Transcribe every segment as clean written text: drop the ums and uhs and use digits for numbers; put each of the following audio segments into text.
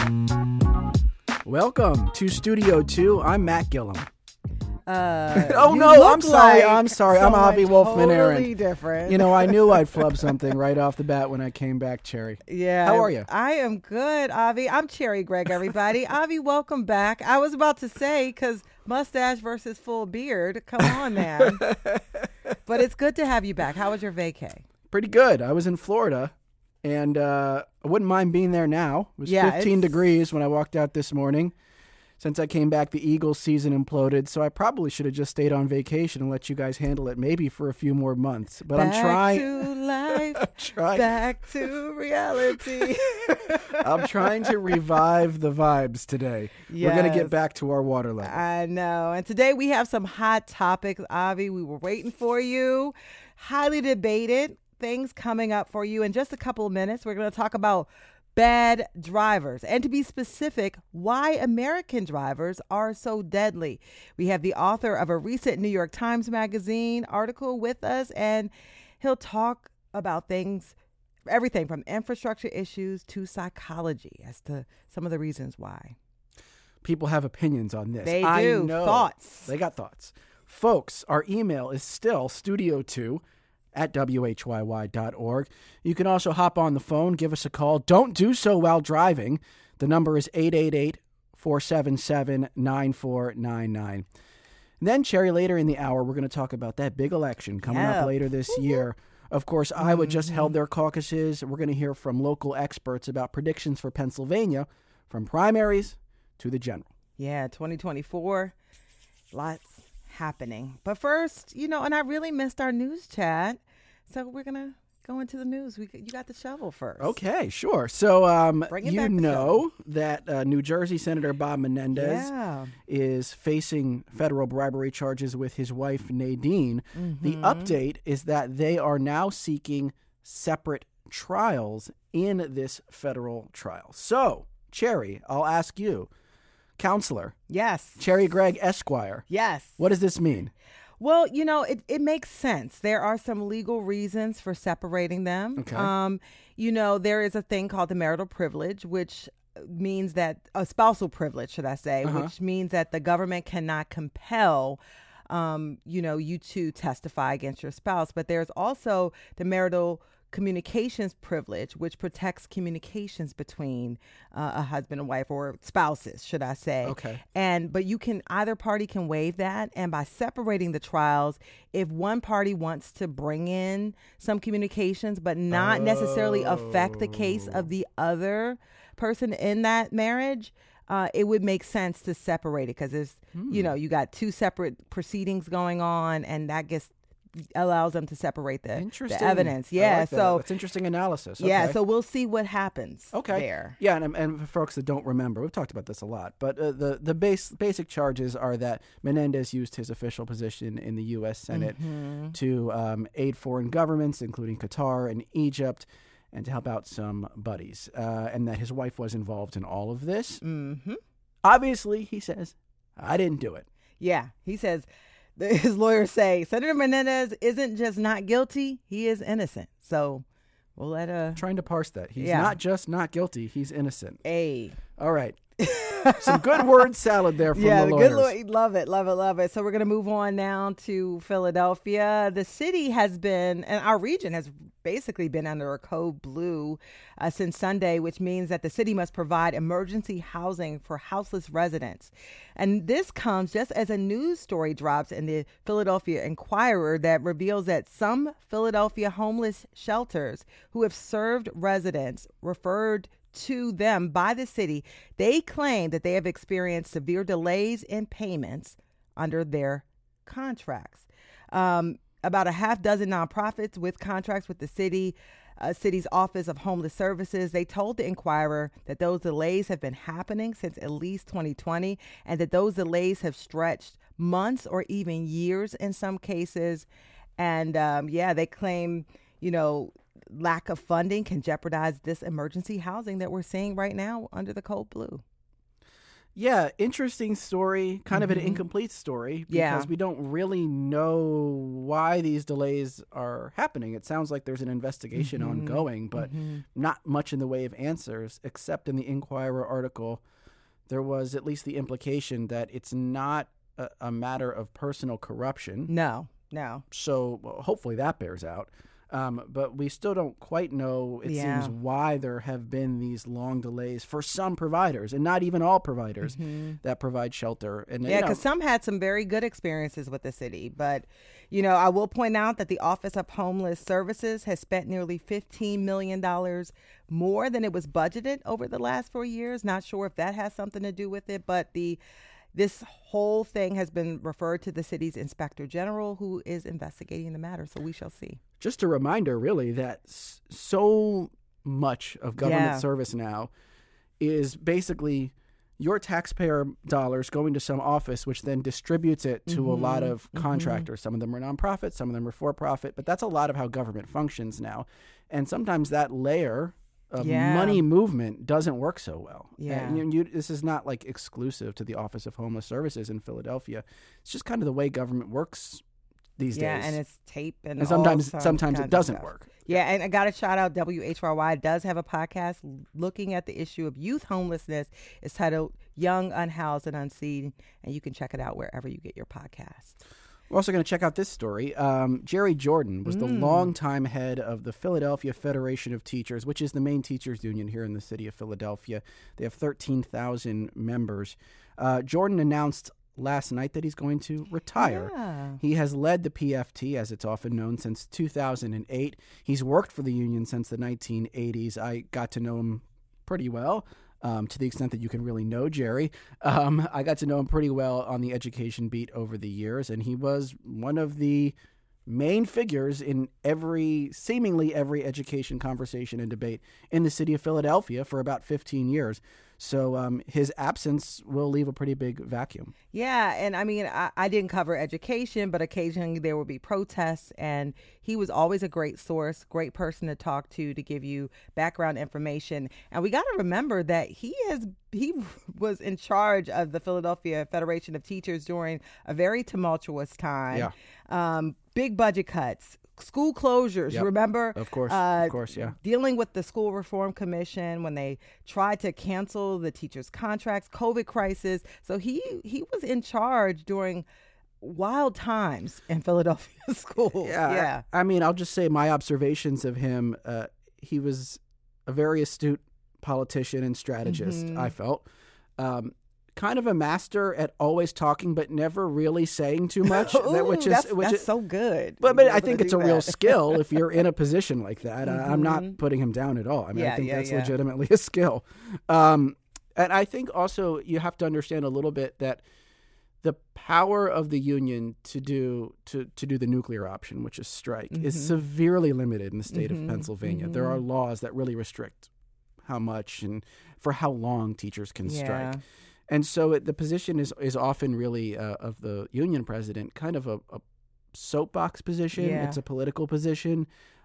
Welcome to Studio 2. I'm Matt Gillum. Oh no, I'm sorry. I'm Avi Wolfman Aaron. Totally different. You know, I knew I'd flub something right off the bat when I came back, Cherry. Yeah. How are you? I am good, Avi. I'm Cherry Gregg, everybody. Avi, welcome back. I was about to say, because mustache versus full beard. Come on, man. But it's good to have you back. How was your vacay? Pretty good. I was in Florida, and I wouldn't mind being there now. It was 15 degrees when I walked out this morning. Since I came back, the Eagles season imploded, so I probably should have just stayed on vacation and let you guys handle it maybe for a few more months. But I'm trying. Back to life. Back to reality. I'm trying to revive the vibes today. Yes. We're going to get back to our water level. I know. And today we have some hot topics, Avi. We were waiting for you. Highly debated things coming up for you in just a couple of minutes. We're going to talk about bad drivers, and to be specific, why American drivers are so deadly. We have the author of a recent New York Times Magazine article with us, and he'll talk about things, everything from infrastructure issues to psychology as to some of the reasons why. People have opinions on this. They I do. know. Thoughts. They got thoughts. Folks, our email is still studio2@whyy.org. You can also hop on the phone, give us a call. Don't do so while driving. The number is 888-477-9499. Then, Cherry, later in the hour, we're going to talk about that big election coming up later this year. Of course, Iowa just held their caucuses. We're going to hear from local experts about predictions for Pennsylvania, from primaries to the general. Yeah, 2024, lots happening. But first, and I really missed our news chat. So we're going to go into the news. You got the shovel first. Okay, sure. So you know that New Jersey Senator Bob Menendez is facing federal bribery charges with his wife, Nadine. Mm-hmm. The update is that they are now seeking separate trials in this federal trial. So, Cherry, I'll ask you, Counselor. Yes. Cherry Gregg, Esquire. Yes. What does this mean? Well, it makes sense. There are some legal reasons for separating them. Okay. There is a thing called the marital privilege, which means that a spousal privilege, should I say, which means that the government cannot compel, you to testify against your spouse. But there's also the marital communications privilege, which protects communications between a husband and wife, or spouses, should I say. Okay. But either party can waive that. And by separating the trials, if one party wants to bring in some communications, but not necessarily affect the case of the other person in that marriage, it would make sense to separate it, because there's, you got two separate proceedings going on, and that allows them to separate the evidence. Yeah, like so it's interesting analysis. Okay. Yeah, so we'll see what happens. there. Yeah, and for folks that don't remember, we've talked about this a lot, but the basic charges are that Menendez used his official position in the U.S. Senate to aid foreign governments, including Qatar and Egypt, and to help out some buddies, and that his wife was involved in all of this. Mm-hmm. Obviously, he says, I didn't do it. Yeah, he says. His lawyers say Senator Menendez isn't just not guilty, he is innocent. So we'll let trying to parse that. He's not just not guilty, he's innocent. All right. Some good word salad there from the lawyers. Love it. So we're going to move on now to Philadelphia. The city has been, and our region has basically been under a code blue since Sunday, which means that the city must provide emergency housing for houseless residents. And this comes just as a news story drops in the Philadelphia Inquirer that reveals that some Philadelphia homeless shelters who have served residents referred to them by the city, they claim that they have experienced severe delays in payments under their contracts. About a half dozen nonprofits with contracts with the city's Office of Homeless Services, they told the Inquirer that those delays have been happening since at least 2020, and that those delays have stretched months or even years in some cases. And they claim, lack of funding can jeopardize this emergency housing that we're seeing right now under the code blue. Yeah, interesting story, kind of an incomplete story because we don't really know why these delays are happening. It sounds like there's an investigation ongoing, but not much in the way of answers, except in the Inquirer article. There was at least the implication that it's not a matter of personal corruption. No. So hopefully that bears out. But we still don't quite know, it seems, why there have been these long delays for some providers, and not even all providers that provide shelter. And because some had some very good experiences with the city. But, I will point out that the Office of Homeless Services has spent nearly $15 million more than it was budgeted over the last 4 years. Not sure if that has something to do with it, but this whole thing has been referred to the city's inspector general, who is investigating the matter. So we shall see. Just a reminder, really, that so much of government service now is basically your taxpayer dollars going to some office, which then distributes it to a lot of contractors. Some of them are nonprofit, some of them are for-profit, but that's a lot of how government functions now. And sometimes that layer of money movement doesn't work so well. Yeah. This is not like exclusive to the Office of Homeless Services in Philadelphia. It's just kind of the way government works these days. Yeah, and it's tape and sometimes it doesn't work. Yeah, and I got to shout out WHRY does have a podcast looking at the issue of youth homelessness. It's titled Young, Unhoused, and Unseen, and you can check it out wherever you get your podcast. We're also going to check out this story. Jerry Jordan was the longtime head of the Philadelphia Federation of Teachers, which is the main teachers union here in the city of Philadelphia. They have 13,000 members. Jordan announced last night that he's going to retire. Yeah. He has led the PFT, as it's often known, since 2008. He's worked for the union since the 1980s. I got to know him pretty well. To the extent that you can really know Jerry. I got to know him pretty well on the education beat over the years, and he was one of the main figures in seemingly every education conversation and debate in the city of Philadelphia for about 15 years. So his absence will leave a pretty big vacuum. Yeah, and I mean, I didn't cover education, but occasionally there will be protests, and he was always a great source, great person to talk to give you background information. And we got to remember that he was in charge of the Philadelphia Federation of Teachers during a very tumultuous time. Yeah. Big budget cuts, school closures, Yep. Remember? Of course, yeah. Dealing with the School Reform Commission when they tried to cancel the teachers' contracts, COVID crisis. So he was in charge during wild times in Philadelphia schools. Yeah. I mean, I'll just say my observations of him, he was a very astute politician and strategist, I felt. Kind of a master at always talking, but never really saying too much. That's so good. But I think it's a real skill if you're in a position like that. I'm not putting him down at all. I mean, I think that's legitimately a skill. And I think also you have to understand a little bit that the power of the union to do the nuclear option, which is strike, is severely limited in the state of Pennsylvania. There are laws that really restrict how much and for how long teachers can strike. And so the position is often really of the union president kind of a soapbox position. Yeah. It's a political position.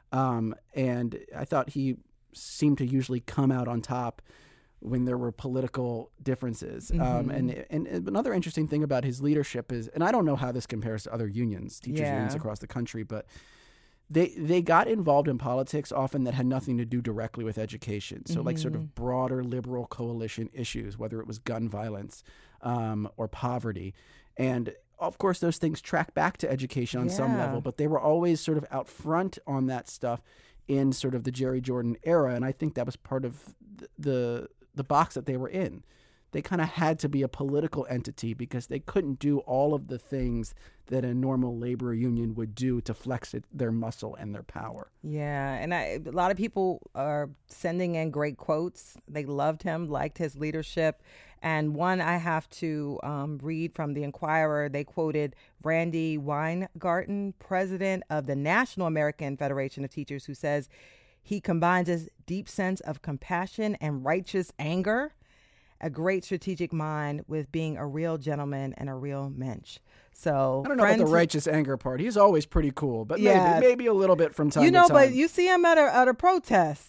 And I thought he seemed to usually come out on top when there were political differences. And another interesting thing about his leadership is, and I don't know how this compares to other unions, teachers unions across the country, but they got involved in politics often that had nothing to do directly with education. So like sort of broader liberal coalition issues, whether it was gun violence or poverty. And of course, those things track back to education on some level, but they were always sort of out front on that stuff in sort of the Jerry Jordan era. And I think that was part of the box that they were in. They kind of had to be a political entity because they couldn't do all of the things that a normal labor union would do to flex their muscle and their power. Yeah, and a lot of people are sending in great quotes. They loved him, liked his leadership. And one I have to read from the Inquirer. They quoted Randy Weingarten, president of the National American Federation of Teachers, who says he combines a deep sense of compassion and righteous anger, a great strategic mind, with being a real gentleman and a real mensch. So I don't know about the righteous anger part. He's always pretty cool, but maybe a little bit from time to time. But you see him at a protest.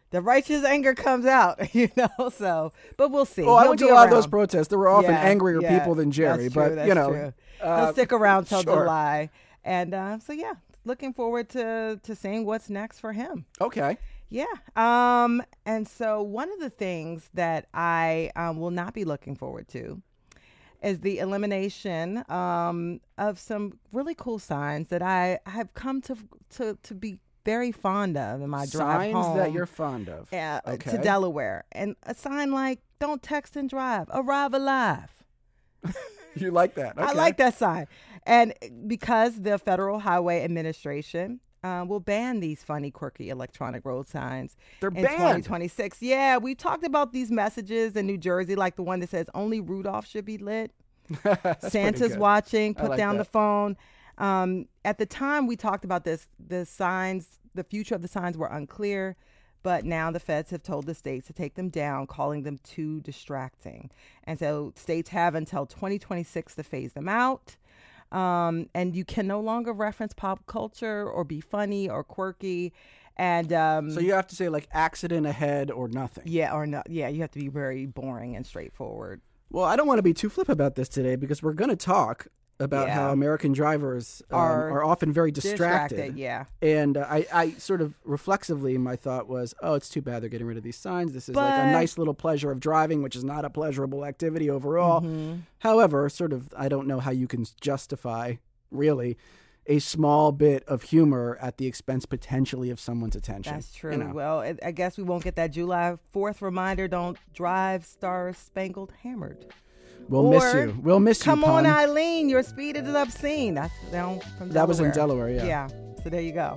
the righteous anger comes out, so, but we'll see. Well, I He'll went be to a lot of around. those protests. There were often angrier Yeah, people than Jerry, that's true, but, that's you know. true. He'll stick around till sure. July. And so, yeah, looking forward to seeing what's next for him. Okay. Yeah. And so one of the things that I will not be looking forward to is the elimination of some really cool signs that I have come to be very fond of in my drive home. Signs that you're fond of. To Delaware. And a sign like, don't text and drive, arrive alive. You like that? Okay. I like that sign. And because the Federal Highway Administration will ban these funny, quirky electronic road signs They're in banned. 2026. Yeah, we talked about these messages in New Jersey, like the one that says only Rudolph should be lit. Santa's watching, put down the phone. At the time we talked about this, the future of the signs were unclear, but now the feds have told the states to take them down, calling them too distracting. And so states have until 2026 to phase them out. And you can no longer reference pop culture or be funny or quirky. And so you have to say like accident ahead or nothing. Yeah, or not. Yeah, you have to be very boring and straightforward. Well, I don't want to be too flip about this today because we're going to talk about how American drivers are often very distracted. Yeah. And I sort of reflexively, my thought was, oh, it's too bad they're getting rid of these signs. This is like a nice little pleasure of driving, which is not a pleasurable activity overall. Mm-hmm. However, sort of, I don't know how you can justify, really, a small bit of humor at the expense potentially of someone's attention. That's true. Well, I guess we won't get that July 4th reminder, don't drive Star Spangled Hammered. We'll miss you. We'll miss you, Come on, Eileen. Your speed is obscene. That's down from Delaware. That was in Delaware, yeah. Yeah. So there you go.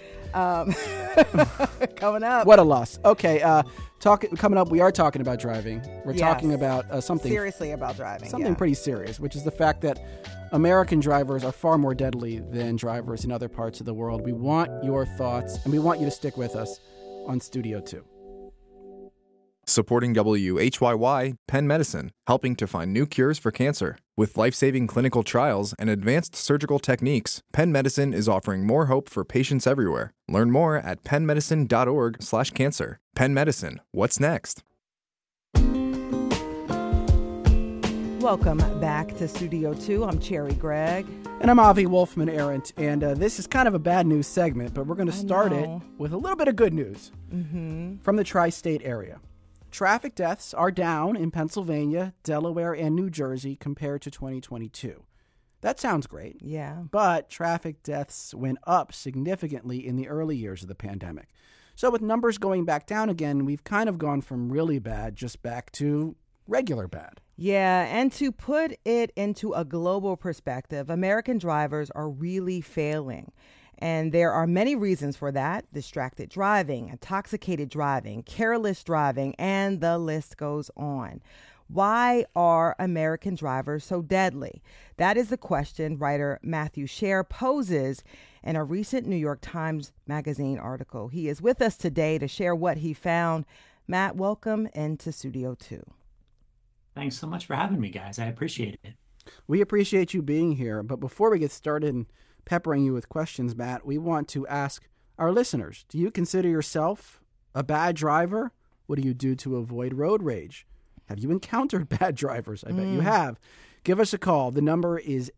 Coming up. What a loss. Okay. Coming up, we are talking about driving. We're talking about something. Seriously about driving. Something pretty serious, which is the fact that American drivers are far more deadly than drivers in other parts of the world. We want your thoughts, and we want you to stick with us on Studio 2. Supporting WHYY, Penn Medicine, helping to find new cures for cancer. With life-saving clinical trials and advanced surgical techniques, Penn Medicine is offering more hope for patients everywhere. Learn more at pennmedicine.org/cancer. Penn Medicine, what's next? Welcome back to Studio 2. I'm Cherry Gregg. And I'm Avi Wolfman Arendt. And this is kind of a bad news segment, but we're going to start it with a little bit of good news from the tri-state area. Traffic deaths are down in Pennsylvania, Delaware, and New Jersey compared to 2022. That sounds great. Yeah. But traffic deaths went up significantly in the early years of the pandemic. So with numbers going back down again, we've kind of gone from really bad just back to regular bad. Yeah, and to put it into a global perspective, American drivers are really failing. And there are many reasons for that: distracted driving, intoxicated driving, careless driving, and the list goes on. Why are American drivers so deadly? That is the question writer Matthew Sher poses in a recent New York Times Magazine article. He is with us today to share what he found. Matt, welcome into Studio 2. Thanks so much for having me, guys. I appreciate it. We appreciate you being here. But before we get started and peppering you with questions, Matt, we want to ask our listeners, do you consider yourself a bad driver? What do you do to avoid road rage? Have you encountered bad drivers? I bet you have. Give us a call. The number is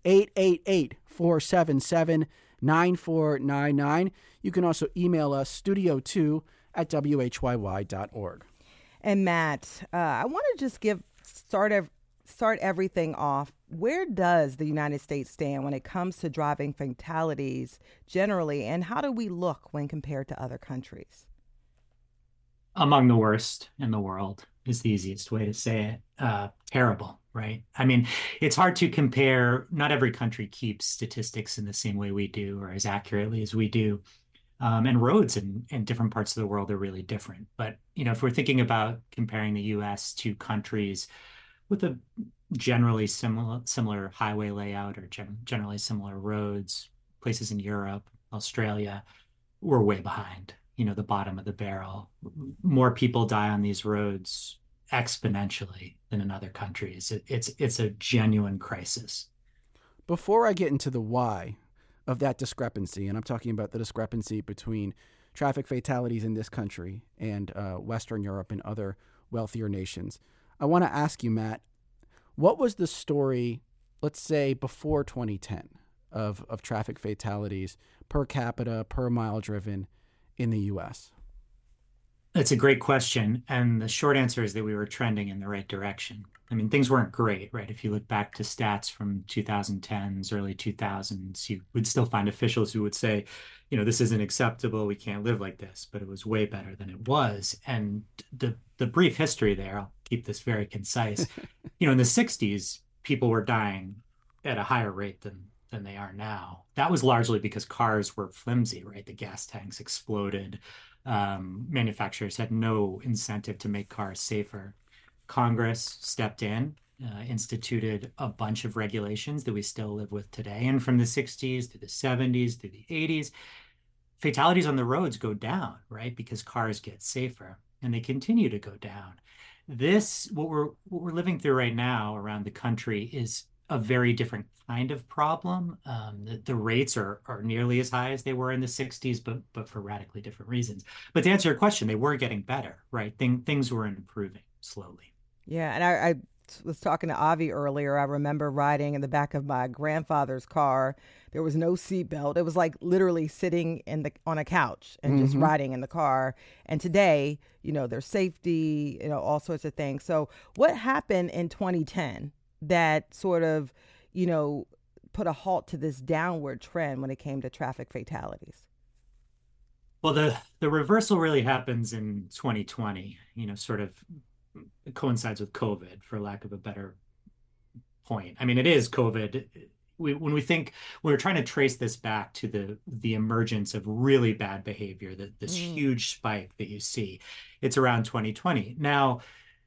888-477-9499. You can also email us studio2@whyy.org. And Matt, I want to just start everything off. Where does the United States stand when it comes to driving fatalities generally, and how do we look when compared to other countries? Among the worst in the world is the easiest way to say it. Terrible, right? I mean, it's hard to compare. Not every country keeps statistics in the same way we do or as accurately as we do. And roads in different parts of the world are really different. But, if we're thinking about comparing the U.S. to countries with a generally similar highway layout or generally similar roads, places in Europe, Australia, we're way behind, the bottom of the barrel. More people die on these roads exponentially than in other countries. It's a genuine crisis. Before I get into the why of that discrepancy, and I'm talking about the discrepancy between traffic fatalities in this country and Western Europe and other wealthier nations. I want to ask you, Matt, what was the story, let's say before 2010, of traffic fatalities per capita, per mile driven in the U.S.? That's a great question. And the short answer is that we were trending in the right direction. I mean, things weren't great, right? If you look back to stats from 2010s, early 2000s, you would still find officials who would say, this isn't acceptable. We can't live like this. But it was way better than it was. And the brief history there, I'll keep this very concise. In the 60s, people were dying at a higher rate than they are now. That was largely because cars were flimsy, right? The gas tanks exploded. Manufacturers had no incentive to make cars safer. Congress stepped in, instituted a bunch of regulations that we still live with today. And from the 60s through the 70s through the 80s, fatalities on the roads go down, right? Because cars get safer, and they continue to go down. What we're living through right now around the country is a very different kind of problem. The rates are nearly as high as they were in the 60s, but for radically different reasons. But to answer your question, they were getting better, right? Things were improving slowly. Yeah, and I was talking to Avi earlier. I remember riding in the back of my grandfather's car. There was no seatbelt. It was like literally sitting on a couch and just riding in the car. And today, there's safety, all sorts of things. So what happened in 2010 that sort of, put a halt to this downward trend when it came to traffic fatalities? Well, the reversal really happens in 2020, sort of coincides with COVID, for lack of a better point. I mean, it is COVID. When we're trying to trace this back to the emergence of really bad behavior, this huge spike that you see, it's around 2020. Now,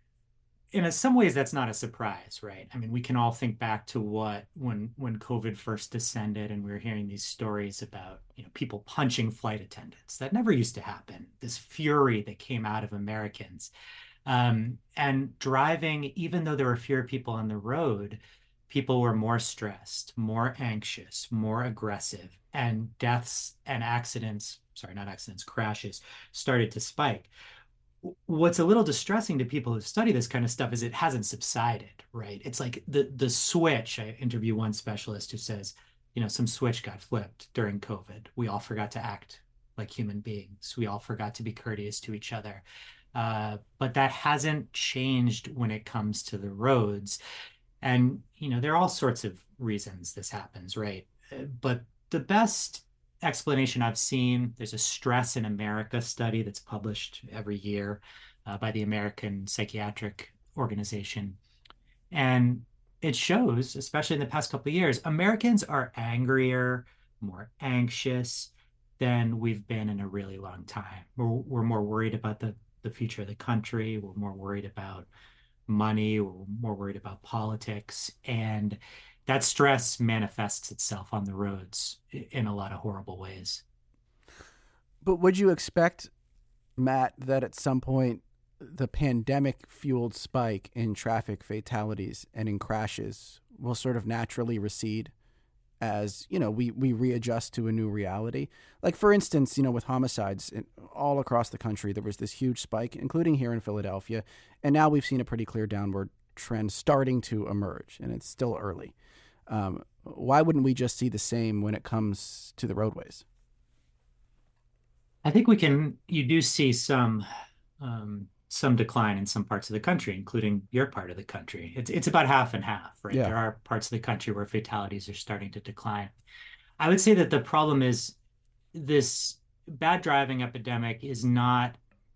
in some ways, that's not a surprise, right? I mean, we can all think back to when COVID first descended, and we were hearing these stories about, people punching flight attendants. That never used to happen. This fury that came out of Americans. And driving, even though there were fewer people on the road, people were more stressed, more anxious, more aggressive, and deaths and crashes started to spike. What's a little distressing to people who study this kind of stuff is it hasn't subsided, right? It's like the switch. I interview one specialist who says, some switch got flipped during COVID. We all forgot to act like human beings. We all forgot to be courteous to each other. But that hasn't changed when it comes to the roads. And, there are all sorts of reasons this happens, right? But the best explanation I've seen, there's a Stress in America study that's published every year by the American Psychiatric Organization. And it shows, especially in the past couple of years, Americans are angrier, more anxious than we've been in a really long time. We're more worried about the future of the country. We're more worried about money. We're more worried about politics. And that stress manifests itself on the roads in a lot of horrible ways. But would you expect, Matt, that at some point the pandemic-fueled spike in traffic fatalities and in crashes will sort of naturally recede as, we readjust to a new reality? Like, for instance, with homicides all across the country, there was this huge spike, including here in Philadelphia, and now we've seen a pretty clear downward trend starting to emerge, and it's still early. Why wouldn't we just see the same when it comes to the roadways? I think you do see some decline in some parts of the country, including your part of the country. It's about half and half, right? Yeah. There are parts of the country where fatalities are starting to decline. I would say that the problem is this bad driving epidemic is not,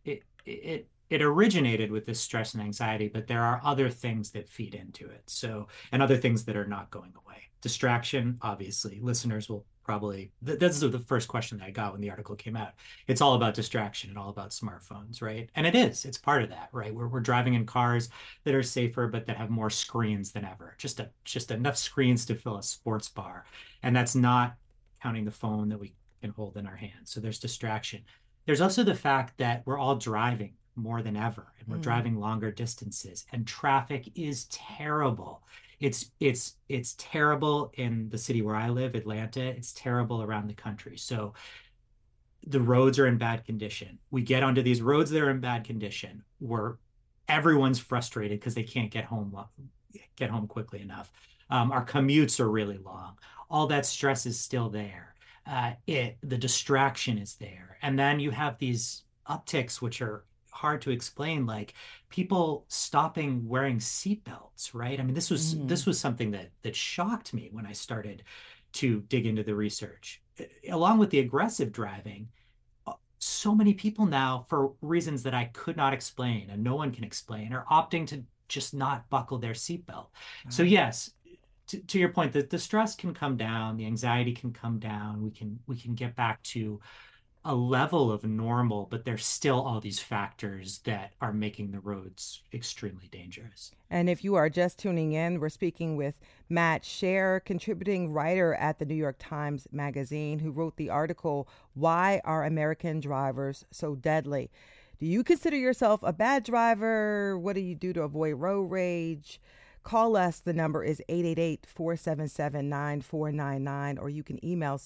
it originated with this stress and anxiety, but there are other things that feed into it. So, and other things that are not going away. Distraction, obviously, listeners will probably, that's the first question that I got when the article came out. It's all about distraction and all about smartphones, right? And it's part of that, right? We're driving in cars that are safer, but that have more screens than ever. Just enough screens to fill a sports bar. And that's not counting the phone that we can hold in our hand. So there's distraction. There's also the fact that we're all driving more than ever, and we're driving longer distances, and traffic is terrible. It's terrible in the city where I live, Atlanta. It's terrible around the country. So the roads are in bad condition. We get onto these roads that are in bad condition where everyone's frustrated because they can't get home quickly enough. Our commutes are really long. All that stress is still there. The distraction is there. And then you have these upticks, which are hard to explain, like people stopping wearing seatbelts, right? I mean, this was something that shocked me when I started to dig into the research. Along with the aggressive driving, so many people now, for reasons that I could not explain and no one can explain, are opting to just not buckle their seatbelt. So yes, to your point, that the stress can come down, the anxiety can come down. We can get back to a level of normal, but there's still all these factors that are making the roads extremely dangerous. And if you are just tuning in, we're speaking with Matt Shaer, contributing writer at the New York Times Magazine, who wrote the article, Why Are American Drivers So Deadly? Do you consider yourself a bad driver? What do you do to avoid road rage? Call us. The number is 888-477-9499, or you can email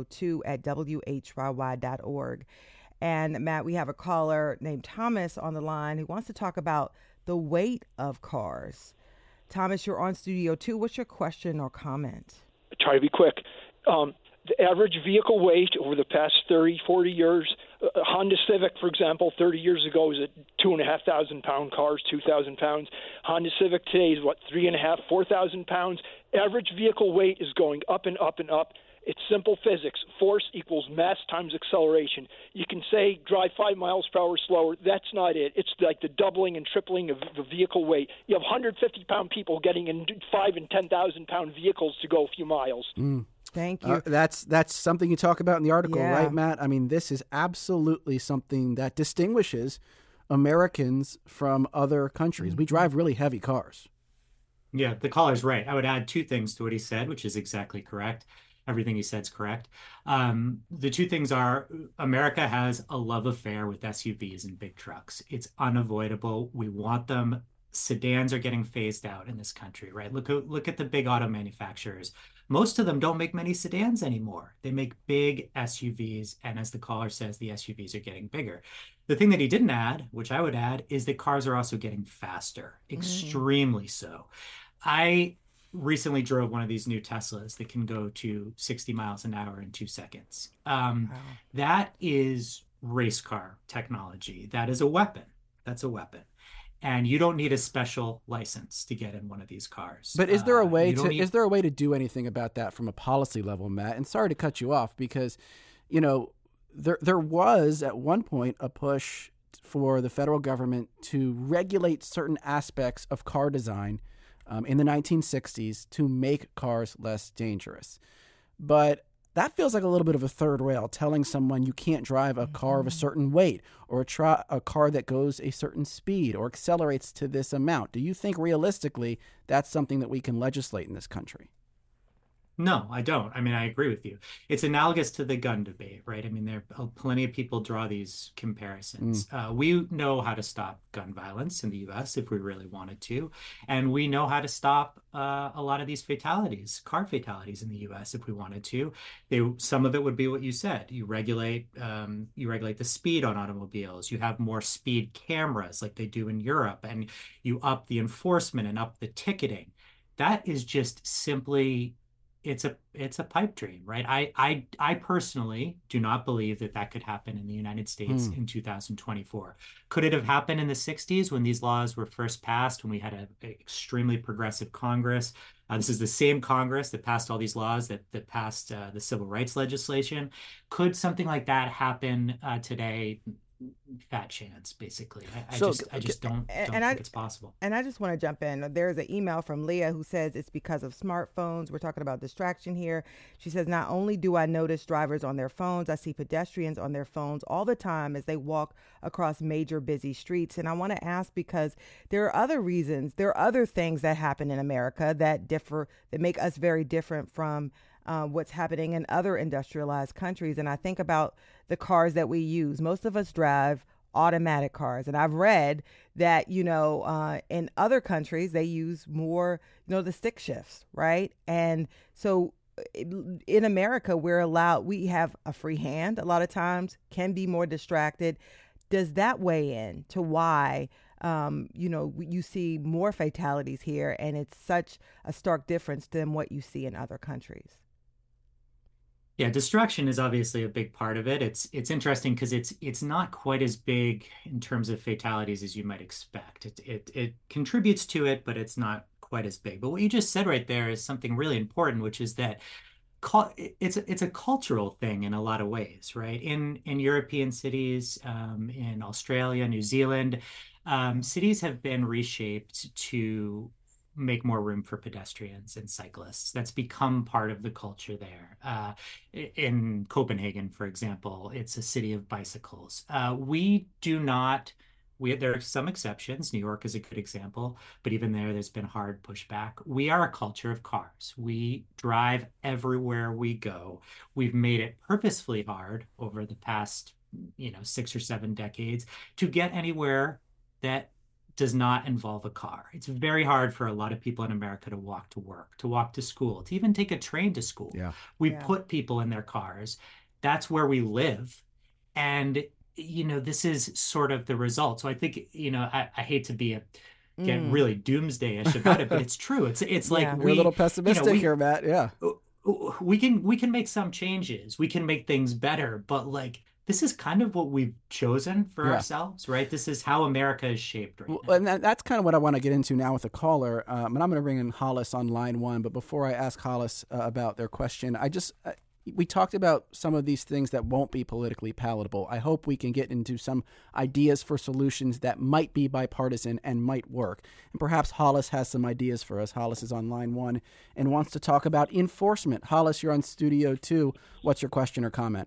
studio2@whyy.org. And Matt, we have a caller named Thomas on the line who wants to talk about the weight of cars. Thomas, you're on Studio 2. What's your question or comment? Try to be quick. The average vehicle weight over the past 30, 40 years, Honda Civic, for example, 30 years ago was a 2,500 pound cars, 2,000 pounds. Honda Civic today is 3,500, 4,000 pounds. Average vehicle weight is going up and up and up. It's simple physics. Force equals mass times acceleration. You can say drive 5 miles per hour slower. That's not it. It's like the doubling and tripling of the vehicle weight. You have 150-pound people getting in 5,000 and 10,000-pound vehicles to go a few miles. Thank you. That's something you talk about in the article, right, Matt? I mean, this is absolutely something that distinguishes Americans from other countries. We drive really heavy cars. Yeah, the caller's right. I would add 2 things to what he said, which is exactly correct. Everything he said is correct. The 2 things are America has a love affair with SUVs and big trucks. It's unavoidable. We want them. Sedans are getting phased out in this country, right? Look at the big auto manufacturers. Most of them don't make many sedans anymore. They make big SUVs, and as the caller says, the SUVs are getting bigger. The thing that he didn't add, which I would add, is that cars are also getting faster, extremely so. I recently drove one of these new Teslas that can go to 60 miles an hour in 2 seconds. That is race car technology. That is a weapon. That's a weapon. And you don't need a special license to get in one of these cars. But is there a way to do anything about that from a policy level, Matt? And sorry to cut you off because, there was at one point a push for the federal government to regulate certain aspects of car design in the 1960s to make cars less dangerous. But that feels like a little bit of a third rail, telling someone you can't drive a car of a certain weight or a car that goes a certain speed or accelerates to this amount. Do you think realistically that's something that we can legislate in this country? No, I don't. I mean, I agree with you. It's analogous to the gun debate, right? I mean, there are plenty of people draw these comparisons. We know how to stop gun violence in the U.S. if we really wanted to. And we know how to stop a lot of these fatalities, car fatalities in the U.S. if we wanted to. Some of it would be what you said. You regulate the speed on automobiles. You have more speed cameras like they do in Europe, and you up the enforcement and up the ticketing. That is just simply... It's a pipe dream, right? I personally do not believe that could happen in the United States in 2024. Could it have happened in the 60s when these laws were first passed, when we had an extremely progressive Congress? This is the same Congress that passed all these laws that passed the civil rights legislation. Could something like that happen today? Fat chance, basically. I just don't think it's possible. And I just want to jump in. There's an email from Leah who says it's because of smartphones. We're talking about distraction here. She says, not only do I notice drivers on their phones, I see pedestrians on their phones all the time as they walk across major busy streets. And I want to ask because there are other reasons, there are other things that happen in America that make us very different from what's happening in other industrialized countries. And I think about the cars that we use. Most of us drive automatic cars. And I've read that, in other countries, they use more, the stick shifts, right? And so in America, we have a free hand a lot of times, can be more distracted. Does that weigh in to why, you see more fatalities here, and it's such a stark difference than what you see in other countries? Yeah, distraction is obviously a big part of it. It's interesting because it's not quite as big in terms of fatalities as you might expect. It contributes to it, but it's not quite as big. But what you just said right there is something really important, which is that it's a cultural thing in a lot of ways, right? In European cities, in Australia, New Zealand, cities have been reshaped to make more room for pedestrians and cyclists. That's become part of the culture there. In Copenhagen, for example, it's a city of bicycles. There are some exceptions. New York is a good example, but even there's been hard pushback. We are a culture of cars. We drive everywhere we go. We've made it purposefully hard over the past, 6 or 7 decades to get anywhere that does not involve a car. It's very hard for a lot of people in America to walk to work, to walk to school, to even take a train to school. Yeah. We put people in their cars. That's where we live. And, this is sort of the result. So I think, I hate to get really doomsday-ish about it, but it's true. It's like we're a little pessimistic here, Matt. Yeah. We can make some changes. We can make things better, but this is kind of what we've chosen for ourselves, right? This is how America is shaped right now. And that's kind of what I want to get into now with a caller. And I'm going to bring in Hollis on line 1. But before I ask Hollis about their question, we talked about some of these things that won't be politically palatable. I hope we can get into some ideas for solutions that might be bipartisan and might work. And perhaps Hollis has some ideas for us. Hollis is on line 1 and wants to talk about enforcement. Hollis, you're on Studio 2. What's your question or comment?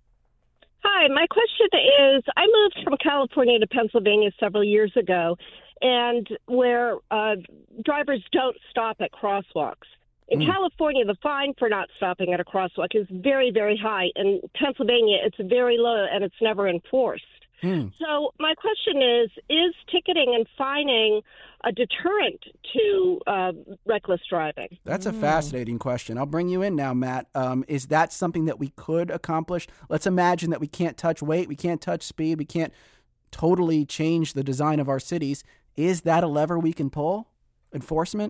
Hi, my question is, I moved from California to Pennsylvania several years ago, and where drivers don't stop at crosswalks. In California, the fine for not stopping at a crosswalk is very, very high. In Pennsylvania, it's very low, and it's never enforced. So my question is ticketing and fining a deterrent to reckless driving? That's a fascinating question. I'll bring you in now, Matt. Is that something that we could accomplish? Let's imagine that we can't touch weight, we can't touch speed, we can't totally change the design of our cities. Is that a lever we can pull? Enforcement?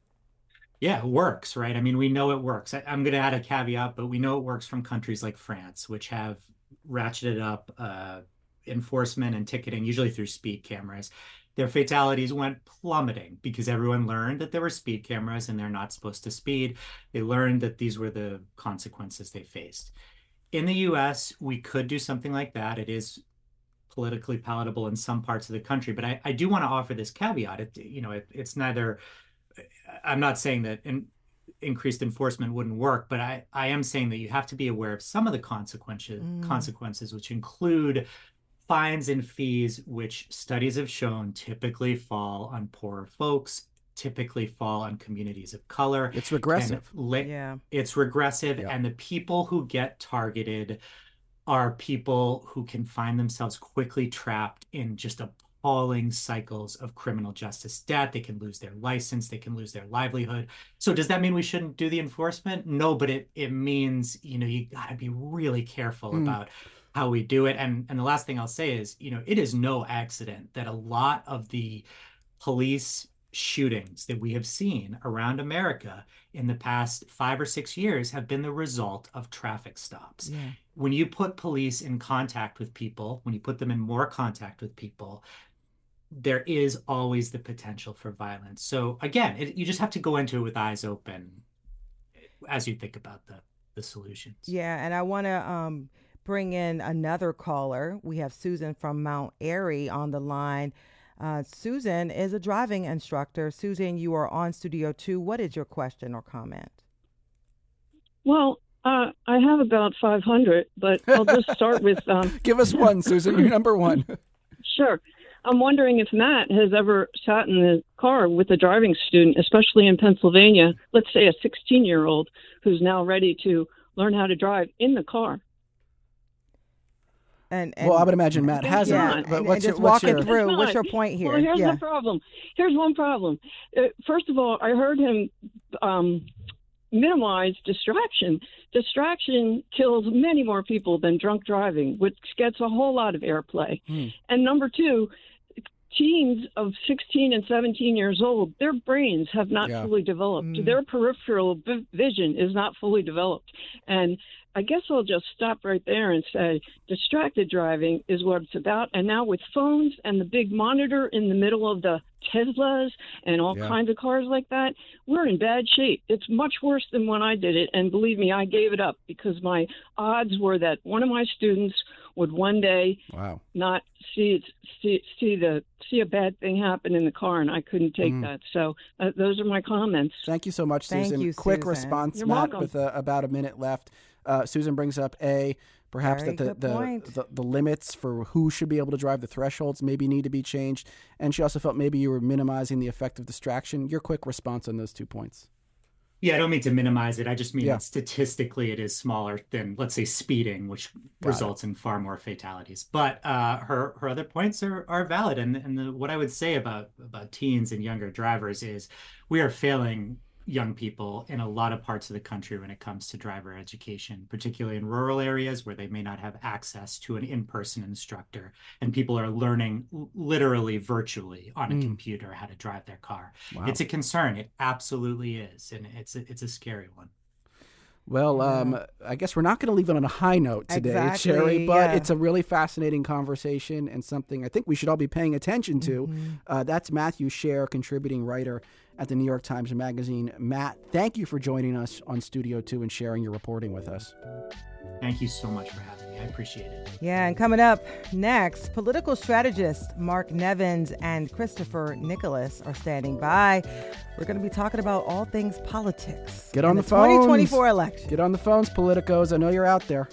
Yeah, it works, right? I mean, we know it works. I'm going to add a caveat, but we know it works from countries like France, which have ratcheted up enforcement and ticketing, usually through speed cameras. Their fatalities went plummeting because everyone learned that there were speed cameras and they're not supposed to speed. They learned that these were the consequences they faced. In the US, we could do something like that. It is politically palatable in some parts of the country, but I do want to offer this caveat. It's neither, I'm not saying that increased enforcement wouldn't work, but I am saying that you have to be aware of some of the consequences, which include fines and fees, which studies have shown typically fall on poorer folks, typically fall on communities of color. It's regressive. It's regressive. Yeah. And the people who get targeted are people who can find themselves quickly trapped in just appalling cycles of criminal justice debt. They can lose their license. They can lose their livelihood. So does that mean we shouldn't do the enforcement? No, but it means, you got to be really careful about how we do it. And the last thing I'll say is, it is no accident that a lot of the police shootings that we have seen around America in the past 5 or 6 years have been the result of traffic stops. Yeah. When you put police in contact with people, when you put them in more contact with people, there is always the potential for violence. So again, you just have to go into it with eyes open as you think about the solutions. Yeah, and I want to bring in another caller. We have Susan from Mount Airy on the line. Susan is a driving instructor. Susan, you are on Studio 2. What is your question or comment? Well, I have about 500, but I'll just start with... Give us one, Susan. You're number one. Sure. I'm wondering if Matt has ever sat in the car with a driving student, especially in Pennsylvania, let's say a 16-year-old who's now ready to learn how to drive in the car. And well, I would imagine Matt hasn't. Yeah, but what's your point here? Well, here's the problem. Here's one problem. First of all, I heard him minimize distraction. Distraction kills many more people than drunk driving, which gets a whole lot of airplay. And number two, teens of 16 and 17 years old, their brains have not fully developed. Their peripheral vision is not fully developed. And I guess I'll just stop right there and say distracted driving is what it's about. And now with phones and the big monitor in the middle of the Teslas and all kinds of cars like that, we're in bad shape. It's much worse than when I did it. And believe me, I gave it up because my odds were that one of my students would one day not see a bad thing happen in the car, and I couldn't take that. So those are my comments. Thank you so much, Susan. Thank you, Quick Susan. response, You're Matt, welcome. with about a minute left. Susan brings up perhaps Very that good point. the limits for who should be able to drive, the thresholds maybe need to be changed. And she also felt maybe you were minimizing the effect of distraction. Your quick response on those 2 points. Yeah, I don't mean to minimize it. I just mean that statistically it is smaller than, let's say, speeding, which results in far more fatalities. But her other points are valid. And what I would say about teens and younger drivers is we are failing young people in a lot of parts of the country when it comes to driver education, particularly in rural areas where they may not have access to an in-person instructor, and people are learning literally virtually on a computer how to drive their car. It's a concern. It absolutely is, and it's a scary one. Well, I guess we're not going to leave it on a high note today, Cherry, but it's a really fascinating conversation and something I think we should all be paying attention to. That's Matthew Sher, contributing writer at the New York Times Magazine. Matt, thank you for joining us on Studio 2 and sharing your reporting with us. Thank you so much for having me. I appreciate it. Yeah, and coming up next, political strategists Mark Nevins and Christopher Nicholas are standing by. We're going to be talking about all things politics. Get on the phones. 2024 phones. election. Get on the phones, politicos. I know you're out there.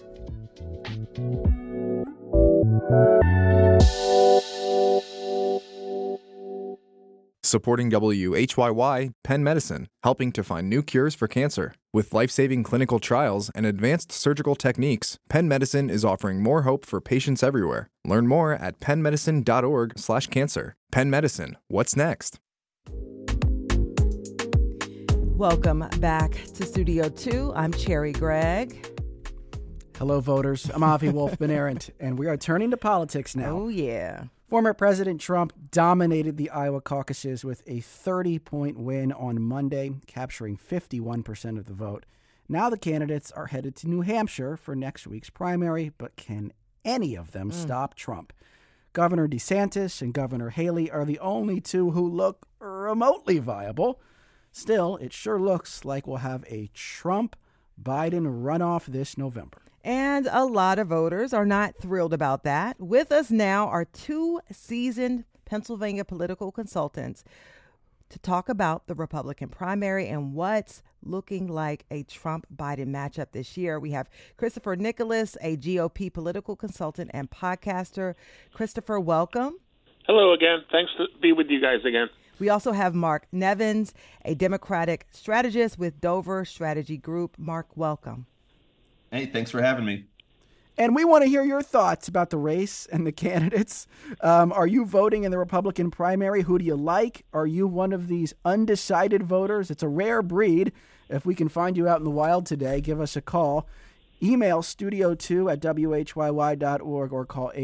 Supporting WHYY, Penn Medicine, helping to find new cures for cancer. With life-saving clinical trials and advanced surgical techniques, Penn Medicine is offering more hope for patients everywhere. Learn more at pennmedicine.org/cancer. Penn Medicine, what's next? Welcome back to Studio 2. I'm Cherry Gregg. Hello, voters. I'm Avi Wolf-Benarendt, and we are turning to politics now. Oh, yeah. Former President Trump dominated the Iowa caucuses with a 30-point win on Monday, capturing 51% of the vote. Now the candidates are headed to New Hampshire for next week's primary, but can any of them stop Trump? Governor DeSantis and Governor Haley are the only two who look remotely viable. Still, it sure looks like we'll have a Trump-Biden runoff this November. And a lot of voters are not thrilled about that. With us now are two seasoned Pennsylvania political consultants to talk about the Republican primary and what's looking like a Trump-Biden matchup this year. We have Christopher Nicholas, a GOP political consultant and podcaster. Christopher, welcome. Hello again. Thanks to be with you guys again. We also have Mark Nevins, a Democratic strategist with Dover Strategy Group. Mark, welcome. Hey, thanks for having me. And we want to hear your thoughts about the race and the candidates. Are you voting in the Republican primary? Who do you like? Are you one of these undecided voters? It's a rare breed. If we can find you out in the wild today, give us a call. Email studio2@whyy.org or call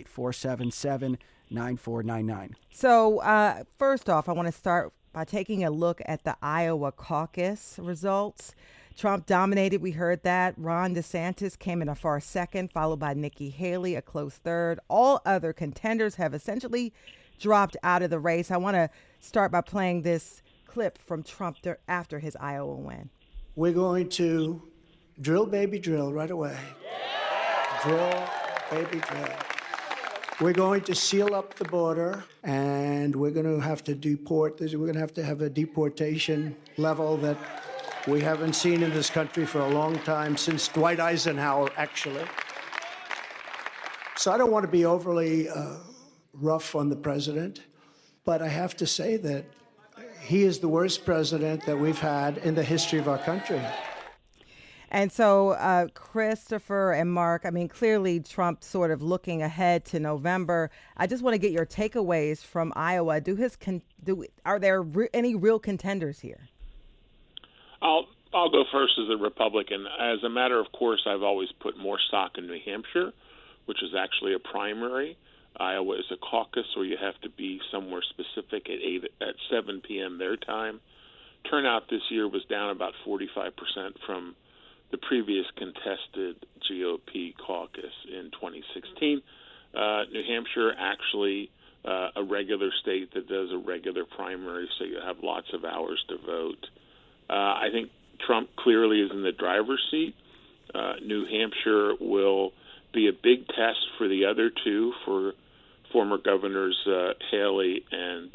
888-477-9499. So first off, I want to start by taking a look at the Iowa caucus results. Trump dominated. We heard that. Ron DeSantis came in a far second, followed by Nikki Haley, a close third. All other contenders have essentially dropped out of the race. I want to start by playing this clip from Trump after his Iowa win. We're going to drill, baby, drill right away. Drill, baby, drill. We're going to seal up the border, and we're going to have to deport. We're going to have a deportation level that we haven't seen in this country for a long time, since Dwight Eisenhower, actually. So I don't want to be overly rough on the president, but I have to say that he is the worst president that we've had in the history of our country. And so, Christopher and Mark, I mean, clearly Trump sort of looking ahead to November. I just want to get your takeaways from Iowa. Are there any real contenders here? I'll go first as a Republican. As a matter of course, I've always put more stock in New Hampshire, which is actually a primary. Iowa is a caucus, where you have to be somewhere specific at 7 p.m. their time. Turnout this year was down about 45% from the previous contested GOP caucus in 2016. New Hampshire actually a regular state that does a regular primary, so you have lots of hours to vote. I think Trump clearly is in the driver's seat. New Hampshire will be a big test for the other two, for former governors Haley and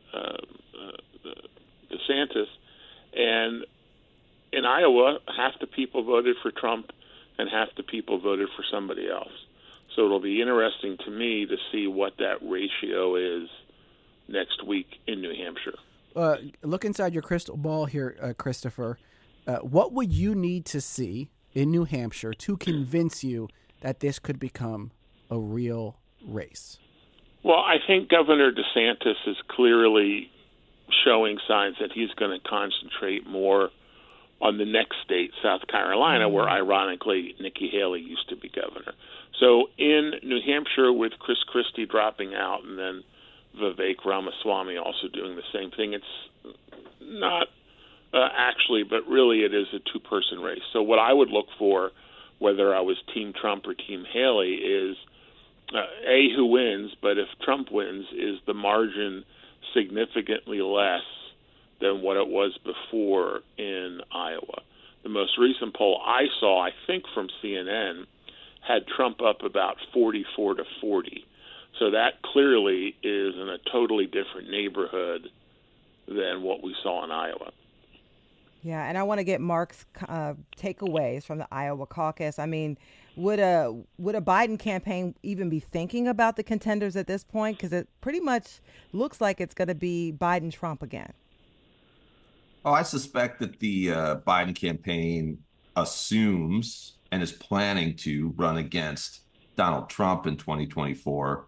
DeSantis. And in Iowa, half the people voted for Trump and half the people voted for somebody else. So it'll be interesting to me to see what that ratio is next week in New Hampshire. Look inside your crystal ball here, Christopher. What would you need to see in New Hampshire to convince you that this could become a real race? Well, I think Governor DeSantis is clearly showing signs that he's going to concentrate more on the next state, South Carolina, where ironically Nikki Haley used to be governor. So in New Hampshire, with Chris Christie dropping out and then Vivek Ramaswamy also doing the same thing, it's not actually, but really it is a two-person race. So what I would look for, whether I was Team Trump or Team Haley, is who wins, but if Trump wins, is the margin significantly less than what it was before in Iowa. The most recent poll I saw, I think from CNN, had Trump up about 44 to 40. So that clearly is in a totally different neighborhood than what we saw in Iowa. Yeah, and I want to get Mark's takeaways from the Iowa caucus. I mean, would a Biden campaign even be thinking about the contenders at this point? Because it pretty much looks like it's going to be Biden-Trump again. Oh, I suspect that the Biden campaign assumes and is planning to run against Donald Trump in 2024.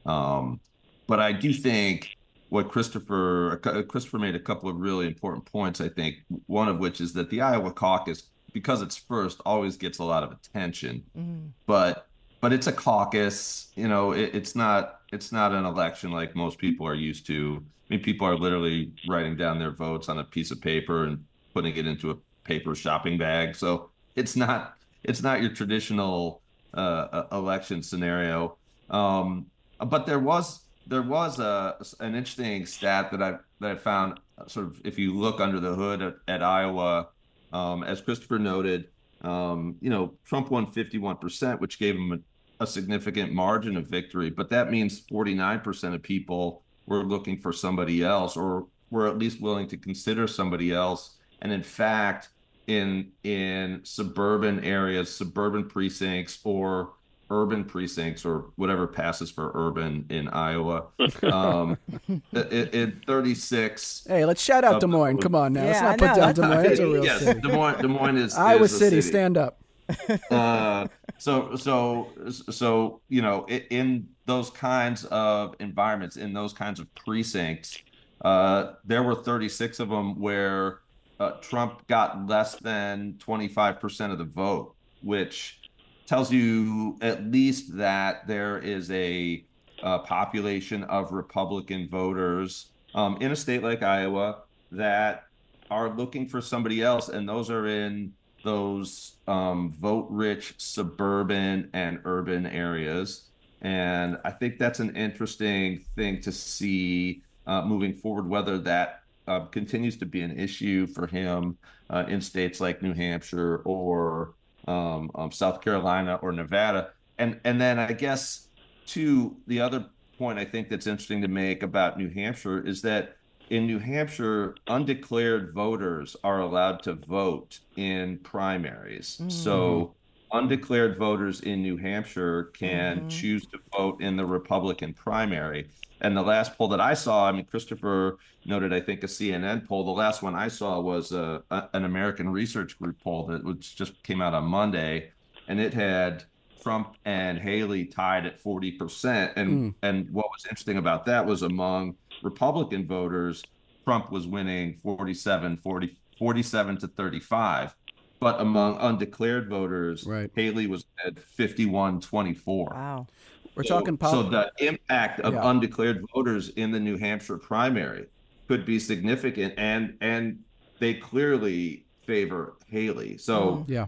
But I do think what Christopher made a couple of really important points, I think, one of which is that the Iowa caucus, because it's first, always gets a lot of attention. Mm-hmm. But it's a caucus, it's not an election like most people are used to. I mean, people are literally writing down their votes on a piece of paper and putting it into a paper shopping bag. So it's not your traditional election scenario. But there was an interesting stat that I found, sort of, if you look under the hood at Iowa, as Christopher noted, Trump won 51%, which gave him a significant margin of victory. But that means 49% of people were looking for somebody else, or were at least willing to consider somebody else. And in fact, in suburban areas, suburban precincts, or urban precincts, or whatever passes for urban in Iowa, in 36. Hey, let's shout out Des Moines. Come on now. Yeah, let's not put down Des Moines. It's a real city. Des Moines is Iowa is City. Stand up. So in those kinds of environments, in those kinds of precincts, there were 36 of them where Trump got less than 25% of the vote, which tells you at least that there is a population of Republican voters in a state like Iowa that are looking for somebody else, and those are in those vote-rich suburban and urban areas. And I think that's an interesting thing to see moving forward, whether that continues to be an issue for him in states like New Hampshire or South Carolina or Nevada. And then I guess, to the other point I think that's interesting to make about New Hampshire is that in New Hampshire, undeclared voters are allowed to vote in primaries. Mm. So undeclared voters in New Hampshire can choose to vote in the Republican primary. And the last poll that I saw, I mean, Christopher noted, I think, a CNN poll. The last one I saw was an American Research Group poll that just came out on Monday, and it had Trump and Haley tied at 40%. And what was interesting about that was, among Republican voters, Trump was winning 47, 47-35. But among undeclared voters, Right. Haley was at 51-24. Wow. We're talking So the impact of Yeah. undeclared voters in the New Hampshire primary could be significant, and they clearly favor Haley. So Yeah.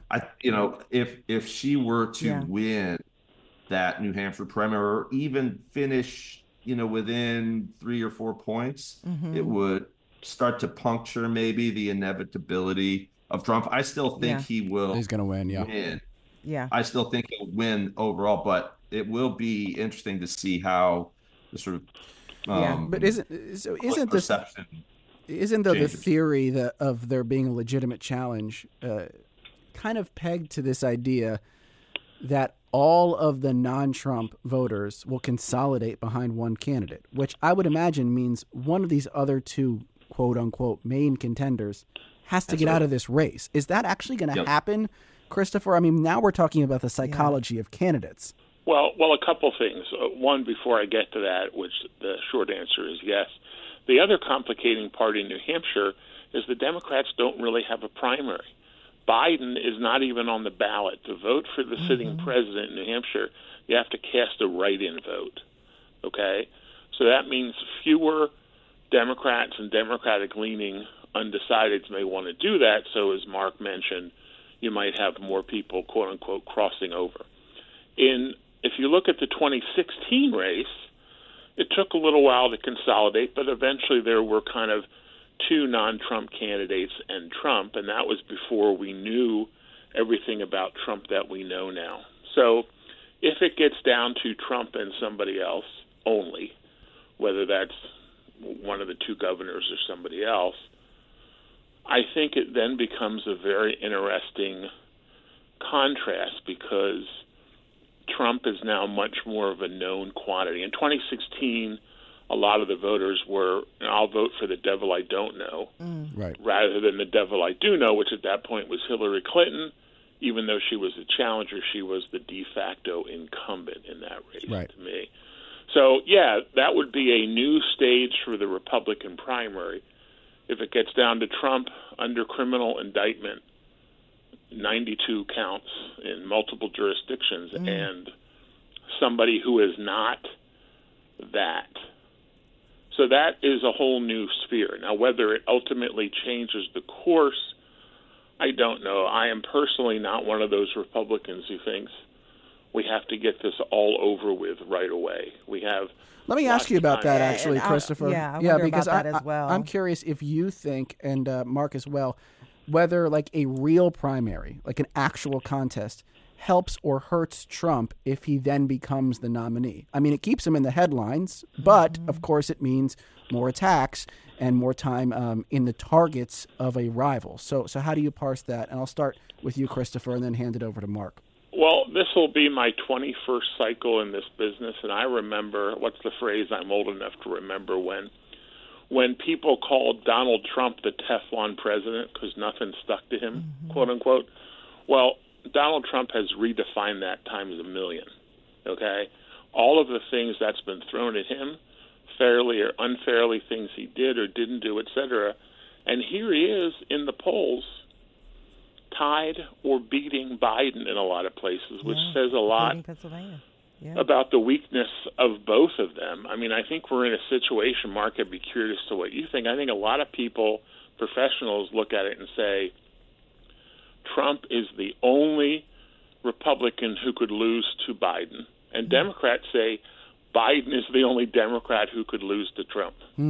if she were to Yeah. win that New Hampshire primary, or even finish, within 3 or 4 points, it would start to puncture maybe the inevitability of Trump. I still think Yeah. he will He's going to win. Yeah. win. Yeah. I still think he'll win overall, but it will be interesting to see how the sort of But isn't this perception the changes. theory of there being a legitimate challenge kind of pegged to this idea that all of the non-Trump voters will consolidate behind one candidate, which I would imagine means one of these other two quote unquote main contenders has to get out of this race. Is that actually going to happen, Christopher? I mean, now we're talking about the psychology of candidates. Well, a couple things. One, before I get to that, which the short answer is yes. The other complicating part in New Hampshire is the Democrats don't really have a primary. Biden is not even on the ballot. To vote for the sitting president in New Hampshire, you have to cast a write-in vote. Okay? So that means fewer Democrats and Democratic-leaning undecideds may want to do that. So as Mark mentioned, you might have more people, quote-unquote, crossing over. If you look at the 2016 race, it took a little while to consolidate, but eventually there were kind of two non-Trump candidates and Trump, and that was before we knew everything about Trump that we know now. So if it gets down to Trump and somebody else only, whether that's one of the two governors or somebody else, I think it then becomes a very interesting contrast because Trump is now much more of a known quantity. In 2016, a lot of the voters were, I'll vote for the devil I don't know, Right. rather than the devil I do know, which at that point was Hillary Clinton. Even though she was a challenger, she was the de facto incumbent in that race Right. to me. So, yeah, that would be a new stage for the Republican primary. If it gets down to Trump under criminal indictment, 92 counts in multiple jurisdictions, and somebody who is not that. So that is a whole new sphere. Now, whether it ultimately changes the course, I don't know. I am personally not one of those Republicans who thinks we have to get this all over with right away. We have. Let me ask you about that, actually, Christopher. I wonder because about that as well. I'm curious if you think, and Mark as well, whether like a real primary, like an actual contest, helps or hurts Trump if he then becomes the nominee. I mean, it keeps him in the headlines, but of course it means more attacks and more time in the targets of a rival. So how do you parse that? And I'll start with you, Christopher, and then hand it over to Mark. Well, this will be my 21st cycle in this business, and I remember, what's the phrase, I'm old enough to remember when people called Donald Trump the Teflon president because nothing stuck to him, quote unquote. Well, Donald Trump has redefined that times a million, okay? All of the things that's been thrown at him, fairly or unfairly, things he did or didn't do, et cetera, and here he is in the polls, tied or beating Biden in a lot of places, which says a lot about the weakness of both of them. I mean, I think we're in a situation, Mark, I'd be curious to what you think. I think a lot of people, professionals, look at it and say, Trump is the only Republican who could lose to Biden. And Democrats say Biden is the only Democrat who could lose to Trump.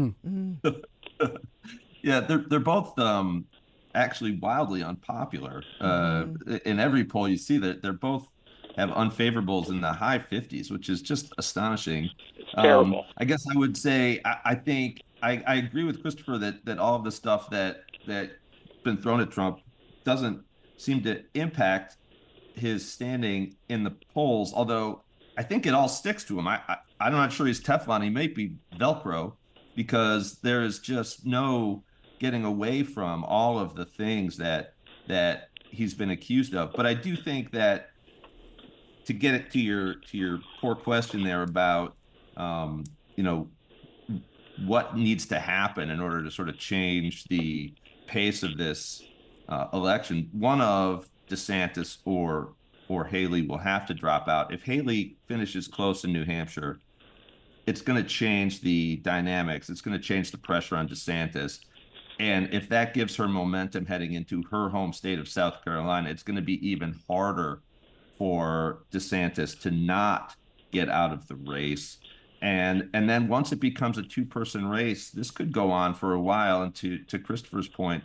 Yeah, they're both actually wildly unpopular. In every poll you see that they're both have unfavorables in the high 50s, which is just astonishing. It's terrible. I guess I would say I think I agree with Christopher that all of the stuff that's been thrown at Trump doesn't seem to impact his standing in the polls, although I think it all sticks to him. I'm not sure he's Teflon. He might be Velcro, because there is just no getting away from all of the things that he's been accused of. But I do think that, to get it to your core question there about what needs to happen in order to sort of change the pace of this election, one of DeSantis or Haley will have to drop out. If Haley finishes close in New Hampshire, it's going to change the dynamics. It's going to change the pressure on DeSantis. And if that gives her momentum heading into her home state of South Carolina, it's going to be even harder for DeSantis to not get out of the race. And then once it becomes a two-person race, this could go on for a while. And to Christopher's point,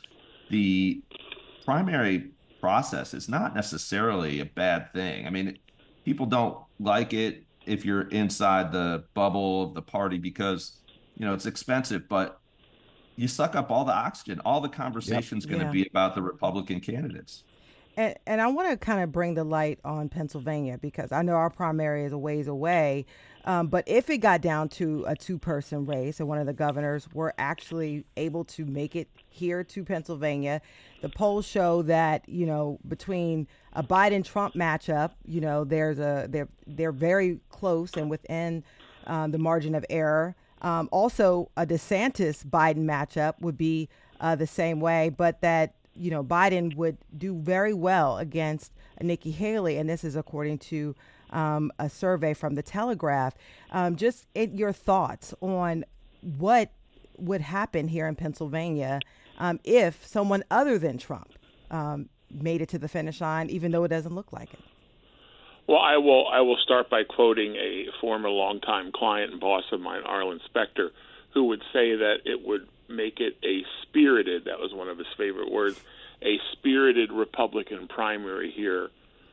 the primary process is not necessarily a bad thing. I mean, people don't like it if you're inside the bubble of the party because, it's expensive, but you suck up all the oxygen. All the conversation's going to be about the Republican candidates. And I want to kind of bring the light on Pennsylvania because I know our primary is a ways away. But if it got down to a two-person race and one of the governors were actually able to make it here to Pennsylvania, the polls show that, between a Biden-Trump matchup, they're very close and within the margin of error. Also, a DeSantis-Biden matchup would be the same way, but that Biden would do very well against Nikki Haley, and this is according to a survey from the Telegraph. Just your thoughts on what would happen here in Pennsylvania if someone other than Trump made it to the finish line, even though it doesn't look like it. Well, I will start by quoting a former longtime client and boss of mine, Arlen Specter, who would say that it would make it a spirited, that was one of his favorite words, a spirited Republican primary here.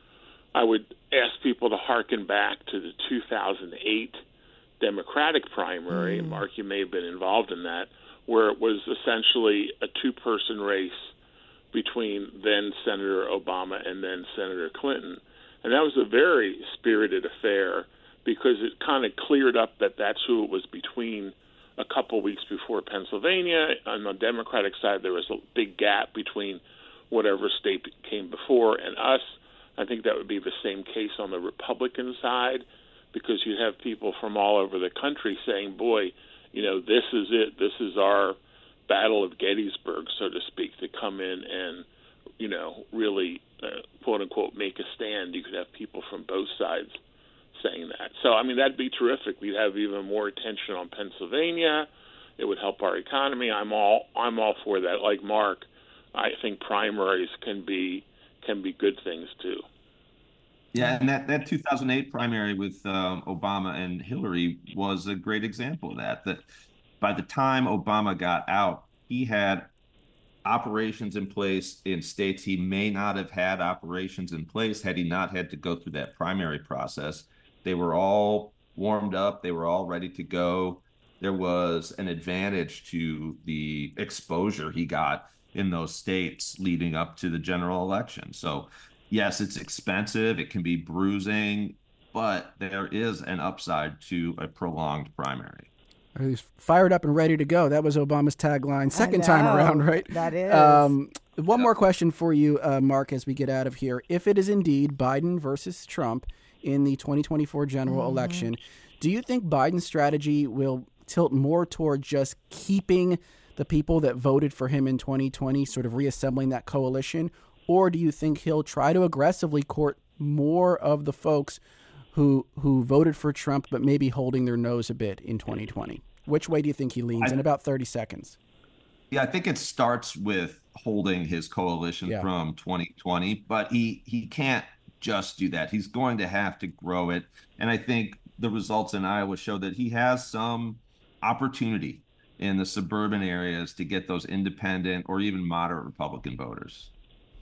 I would ask people to hearken back to the 2008 Democratic primary. Mark, you may have been involved in that, where it was essentially a two-person race between then Senator Obama and then Senator Clinton. And that was a very spirited affair because it kind of cleared up that that's who it was between a couple weeks before Pennsylvania. On the Democratic side, there was a big gap between whatever state came before and us. I think that would be the same case on the Republican side because you have people from all over the country saying, boy, this is it. This is our Battle of Gettysburg, so to speak, to come in and, really, quote unquote, make a stand. You could have people from both sides saying that. So, that'd be terrific. We'd have even more attention on Pennsylvania. It would help our economy. I'm all for that. Like Mark, I think primaries can be good things too. Yeah, and that 2008 primary with Obama and Hillary was a great example of that. That by the time Obama got out, he had operations in place in states he may not have had operations in place had he not had to go through that primary process. They were all warmed up. They were all ready to go. There was an advantage to the exposure he got in those states leading up to the general election. So, yes, it's expensive. It can be bruising, but there is an upside to a prolonged primary. He's fired up and ready to go. That was Obama's tagline second time around, right? That is. One more question for you, Mark, as we get out of here. If it is indeed Biden versus Trump in the 2024 general election, do you think Biden's strategy will tilt more toward just keeping the people that voted for him in 2020, sort of reassembling that coalition? Or do you think he'll try to aggressively court more of the folks who voted for Trump but maybe holding their nose a bit in 2020? Which way do you think he leans in about 30 seconds? Yeah, I think it starts with holding his coalition from 2020, but he can't just do that. He's going to have to grow it. And I think the results in Iowa show that he has some opportunity in the suburban areas to get those independent or even moderate Republican voters.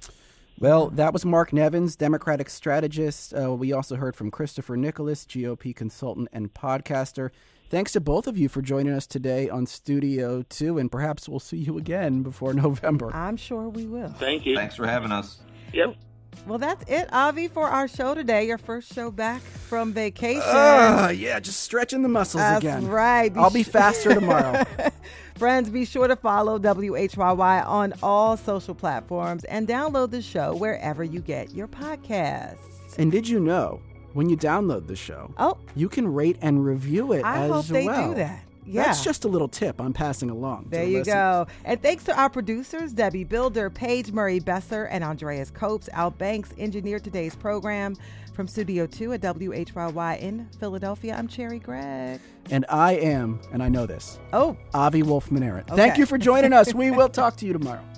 Well, that was Mark Nevins, Democratic strategist. We also heard from Christopher Nicholas, GOP consultant and podcaster. Thanks to both of you for joining us today on Studio 2, and perhaps we'll see you again before November. I'm sure we will. Thank you. Thanks for having us. Yep. Well, that's it, Avi, for our show today. Your first show back from vacation. Yeah, just stretching the muscles again. That's right. I'll be faster tomorrow. Friends, be sure to follow WHYY on all social platforms and download the show wherever you get your podcasts. And did you know, when you download the show, you can rate and review it as well. I hope they do that. That's just a little tip I'm passing along. There you go. And thanks to our producers, Debbie Builder, Paige Murray Besser, and Andreas Copes. Al Banks engineered today's program. From Studio 2 at WHYY in Philadelphia, I'm Cherry Gregg. And I am, and I know this, Avi Wolf Maneret. Okay. Thank you for joining us. We will talk to you tomorrow.